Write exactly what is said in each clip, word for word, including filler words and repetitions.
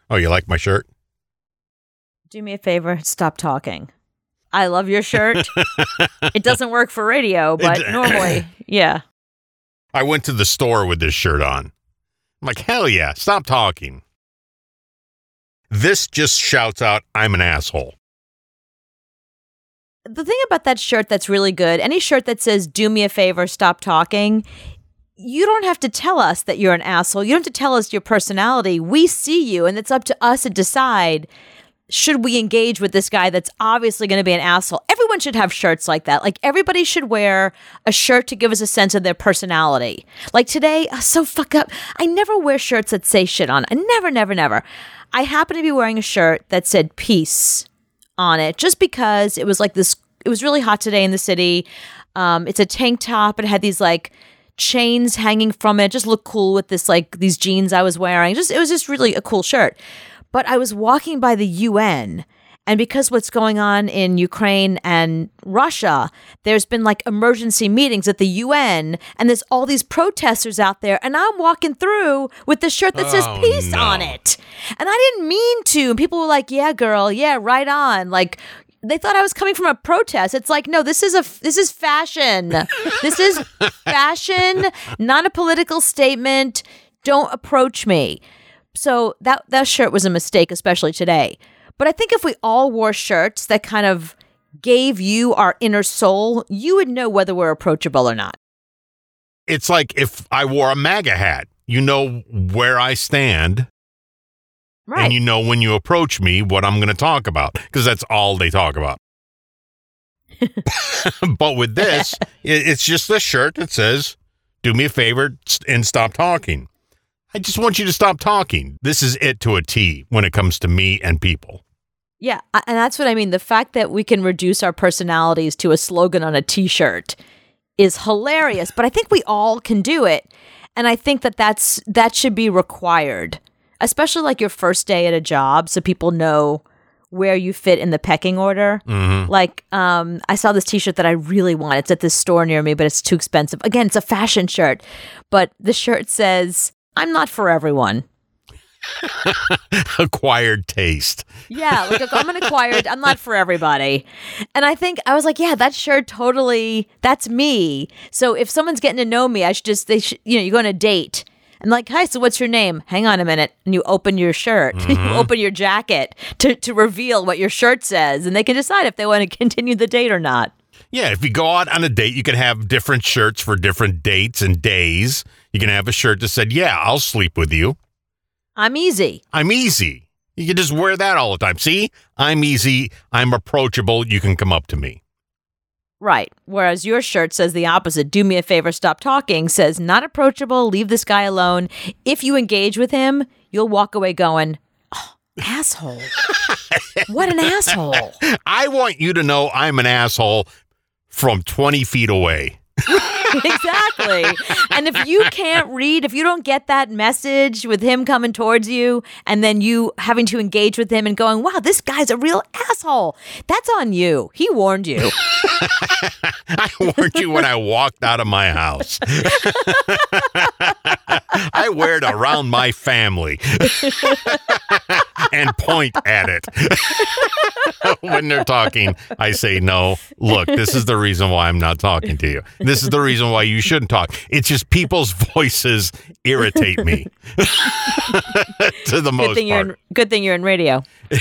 Oh, you like my shirt? Do me a favor, stop talking. I love your shirt. It doesn't work for radio, but normally, yeah. I went to the store with this shirt on. I'm like, hell yeah, stop talking. This just shouts out, I'm an asshole. The thing about that shirt that's really good, any shirt that says, do me a favor, stop talking, you don't have to tell us that you're an asshole. You don't have to tell us your personality. We see you, and it's up to us to decide, should we engage with this guy that's obviously going to be an asshole? Everyone should have shirts like that. Like, everybody should wear a shirt to give us a sense of their personality. Like today, oh, so fuck up. I never wear shirts that say shit on it. I never, never, never. I happen to be wearing a shirt that said peace on it just because it was like this, it was really hot today in the city. Um, it's a tank top. It had these like chains hanging from it. It just looked cool with this, like these jeans I was wearing. Just, it was just really a cool shirt. But I was walking by the U N, and because what's going on in Ukraine and Russia, there's been like emergency meetings at the U N, and there's all these protesters out there, and I'm walking through with the shirt that says Oh, peace no. on it. And I didn't mean to. And people were like, yeah, girl, yeah, right on. Like, they thought I was coming from a protest. It's like, no, this is a this is fashion. This is fashion, not a political statement. Don't approach me. So that that shirt was a mistake, especially today. But I think if we all wore shirts that kind of gave you our inner soul, you would know whether we're approachable or not. It's like if I wore a MAGA hat, you know where I stand. Right. And you know when you approach me what I'm going to talk about, because that's all they talk about. But with this, it, it's just a shirt that says, do me a favor and stop talking. I just want you to stop talking. This is it to a T when it comes to me and people. Yeah, I- and that's what I mean. The fact that we can reduce our personalities to a slogan on a T-shirt is hilarious, but I think we all can do it. And I think that that's that should be required, especially like your first day at a job, so people know where you fit in the pecking order. Mm-hmm. Like, um, I saw this T-shirt that I really want. It's at this store near me, but it's too expensive. Again, it's a fashion shirt, but the shirt says, I'm not for everyone. Acquired taste. Yeah, like I'm an acquired, I'm not for everybody. And I think, I was like, yeah, that shirt totally, that's me. So if someone's getting to know me, I should just, they should, you know, you go on a date. And like, hi, so what's your name? Hang on a minute. And you open your shirt, Mm-hmm. you open your jacket to, to reveal what your shirt says. And they can decide if they want to continue the date or not. Yeah, if you go out on a date, you can have different shirts for different dates and days. You can have a shirt that said, yeah, I'll sleep with you. I'm easy. I'm easy. You can just wear that all the time. See, I'm easy. I'm approachable. You can come up to me. Right. Whereas your shirt says the opposite. Do me a favor, stop talking. Says not approachable. Leave this guy alone. If you engage with him, you'll walk away going, oh, asshole. What an asshole. I want you to know I'm an asshole from twenty feet away. Exactly. And if you can't read, if you don't get that message with him coming towards you and then you having to engage with him and going, wow, this guy's a real asshole, that's on you. He warned you. I warned you when I walked out of my house. I wear it around my family and point at it. When they're talking, I say, no, look, this is the reason why I'm not talking to you. This is the reason why you shouldn't talk. It's just people's voices irritate me to the most Good thing, you're part. in, good thing you're in radio.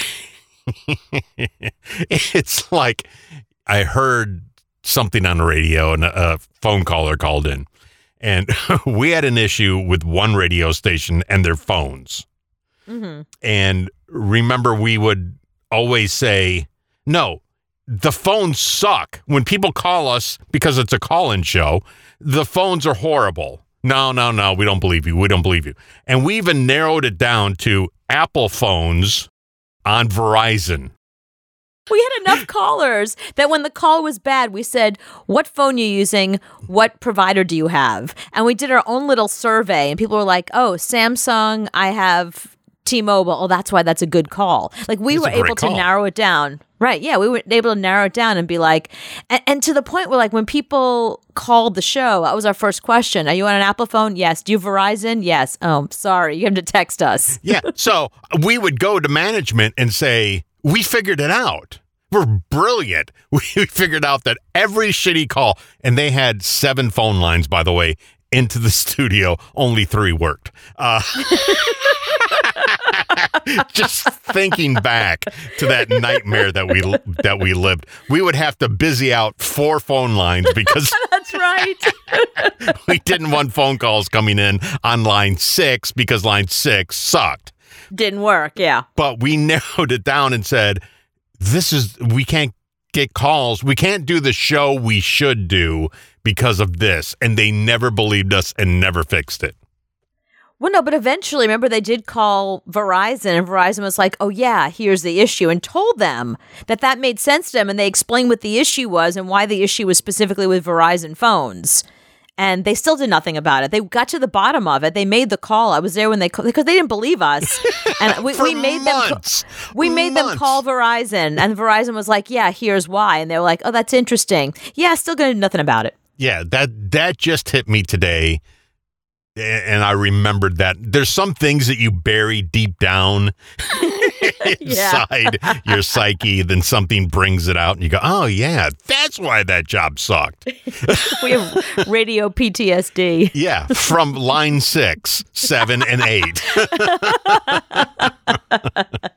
It's like I heard something on the radio and a phone caller called in, and we had an issue with one radio station and their phones. Mm-hmm. And remember, we would always say, no, the phones suck. When people call us, because it's a call-in show, the phones are horrible. No, no, no, we don't believe you. We don't believe you. And we even narrowed it down to Apple phones on Verizon. We had enough callers that when the call was bad, we said, what phone you using? What provider do you have? And we did our own little survey, and people were like, oh, Samsung, I have T-Mobile. Oh, that's why that's a good call. Like, we It's were a great able to call. narrow it down. Right. Yeah. We were able to narrow it down and be like, and, and to the point where, like, when people called the show, that was our first question. Are you on an Apple phone? Yes. Do you have Verizon? Yes. Oh, sorry. You have to text us. Yeah. So we would go to management and say, we figured it out. We're brilliant. We figured out that every shitty call, and they had seven phone lines, by the way, into the studio. Only three worked. Uh, just thinking back to that nightmare that we that we lived, we would have to busy out four phone lines because That's right. we didn't want phone calls coming in on line six because line six sucked. Didn't work. Yeah. But we narrowed it down and said, this is, we can't get calls. We can't do the show we should do because of this. And they never believed us and never fixed it. Well, no, but eventually, remember, they did call Verizon, and Verizon was like, oh, yeah, here's the issue, and told them that that made sense to them, and they explained what the issue was and why the issue was specifically with Verizon phones. And they still did nothing about it. They got to the bottom of it. They made the call. I was there when they called, because they didn't believe us. And we, we made months. them we made months. them call Verizon, and Verizon was like, yeah, here's why. And they were like, oh, that's interesting. Yeah, still going to do nothing about it. Yeah, that that just hit me today. And I remembered that there's some things that you bury deep down inside your psyche, then something brings it out and you go, oh, yeah, that's why that job sucked. We have radio P T S D. Yeah, from line six, seven, and eight.